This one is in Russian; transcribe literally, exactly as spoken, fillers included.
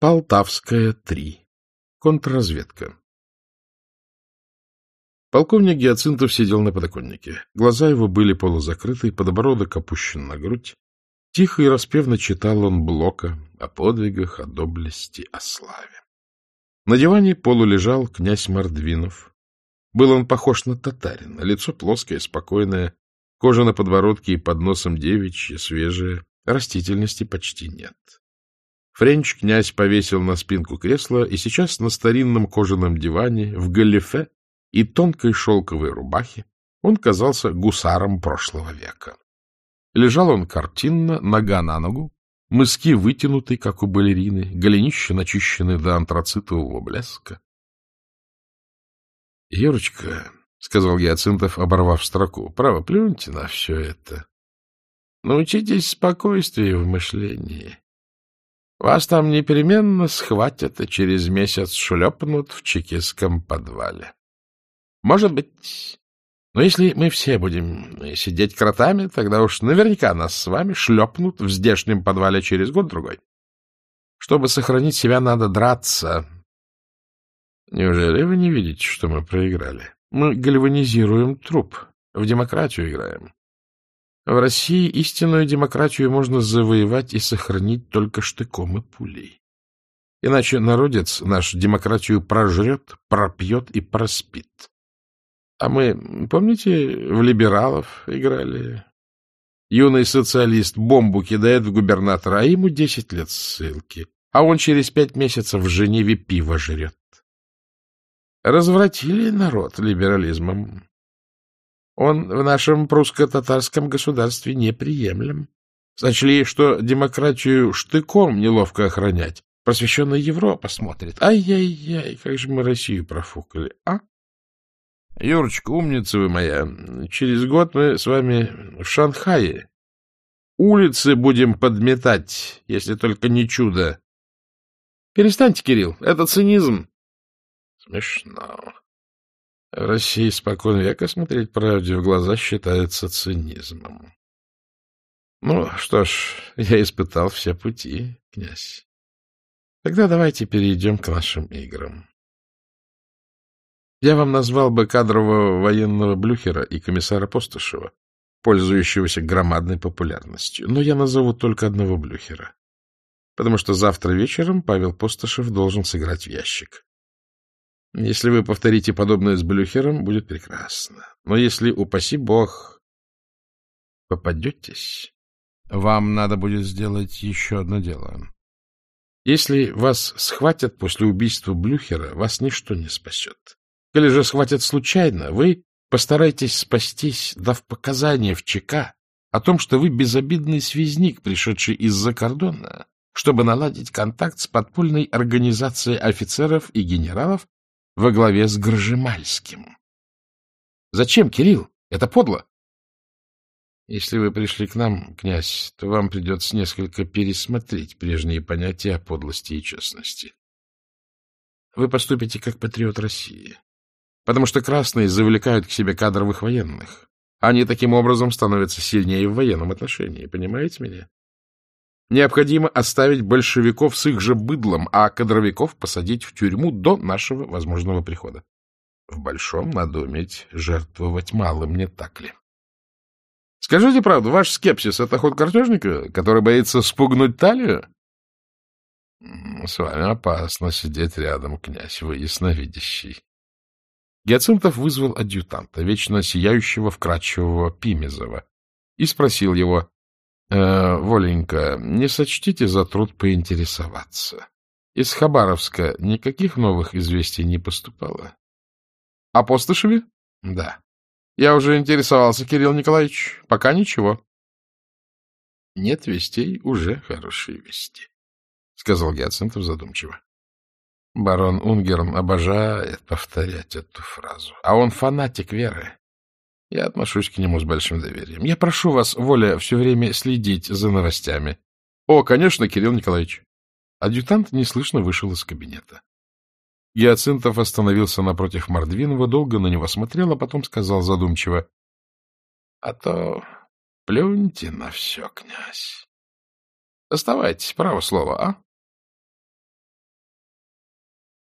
Полтавская, три. Контрразведка. Полковник Гиацинтов сидел на подоконнике. Глаза его были полузакрыты, подбородок опущен на грудь. Тихо и распевно читал он Блока о подвигах, о доблести, о славе. На диване полулежал князь Мордвинов. Был он похож на татарина, лицо плоское, спокойное, кожа на подбородке и под носом девичья, свежая, растительности почти нет. Френч князь повесил на спинку кресла, и сейчас на старинном кожаном диване, в галифе и тонкой шелковой рубахе он казался гусаром прошлого века. Лежал он картинно, нога на ногу, мыски вытянуты, как у балерины, голенища начищены до антрацитового блеска. — Юрочка, — сказал Гиацинтов, оборвав строку, — право, плюньте на все это. Научитесь спокойствию в мышлении. Вас там непременно схватят и через месяц шлепнут в чекистском подвале. Может быть. Но если мы все будем сидеть кротами, тогда уж наверняка нас с вами шлепнут в здешнем подвале через год-другой. Чтобы сохранить себя, надо драться. Неужели вы не видите, что мы проиграли? Мы гальванизируем труп, в демократию играем. В России истинную демократию можно завоевать и сохранить только штыком и пулей. Иначе народец наш демократию прожрет, пропьет и проспит. А мы, помните, в либералов играли? Юный социалист бомбу кидает в губернатора, а ему десять лет ссылки. А он через пять месяцев в Женеве пиво жрет. Развратили народ либерализмом. Он в нашем прусско-татарском государстве неприемлем. Сочли, что демократию штыком неловко охранять. Просвещенная Европа смотрит. Ай-яй-яй, как же мы Россию профукали, а? Юрочка, умница вы моя. Через год мы с вами в Шанхае. Улицы будем подметать, если только не чудо. Перестаньте, Кирилл, это цинизм. Смешно. В России спокон века смотреть правде в глаза считается цинизмом. Ну, что ж, я испытал все пути, князь. Тогда давайте перейдем к нашим играм. Я вам назвал бы кадрового военного Блюхера и комиссара Постышева, пользующегося громадной популярностью, но я назову только одного Блюхера, потому что завтра вечером Павел Постышев должен сыграть в ящик. Если вы повторите подобное с Блюхером, будет прекрасно. Но если, упаси бог, попадетесь, вам надо будет сделать еще одно дело. Если вас схватят после убийства Блюхера, вас ничто не спасет. Коли же схватят случайно, вы постарайтесь спастись, дав показания в ЧК о том, что вы безобидный связник, пришедший из-за кордона, чтобы наладить контакт с подпольной организацией офицеров и генералов во главе с Гржемальским. Зачем, Кирилл? Это подло. Если вы пришли к нам, князь, то вам придется несколько пересмотреть прежние понятия о подлости и честности. Вы поступите как патриот России, потому что красные завлекают к себе кадровых военных. Они таким образом становятся сильнее в военном отношении, понимаете меня? Необходимо оставить большевиков с их же быдлом, а кадровиков посадить в тюрьму до нашего возможного прихода. В большом надо уметь жертвовать малым, не так ли? Скажите правду, ваш скепсис — это ход картежника, который боится спугнуть талию? С вами опасно сидеть рядом, князь, вы ясновидящий. Гиацинтов вызвал адъютанта, вечно сияющего, вкрадчивого Пимезова, и спросил его: Э, Воленька, не сочтите за труд поинтересоваться. Из Хабаровска никаких новых известий не поступало? — О Постышеве? — Да. — Я уже интересовался, Кирилл Николаевич. Пока ничего. — Нет вестей, уже хорошие вести, — сказал Гиацинтов задумчиво. Барон Унгерн обожает повторять эту фразу, а он фанатик веры. Я отношусь к нему с большим доверием. Я прошу вас, Воля, все время следить за новостями. — О, конечно, Кирилл Николаевич. Адъютант неслышно вышел из кабинета. Гиацинтов остановился напротив Мордвинова, долго на него смотрел, а потом сказал задумчиво: — А то плюньте на все, князь. Оставайтесь, право слово, а?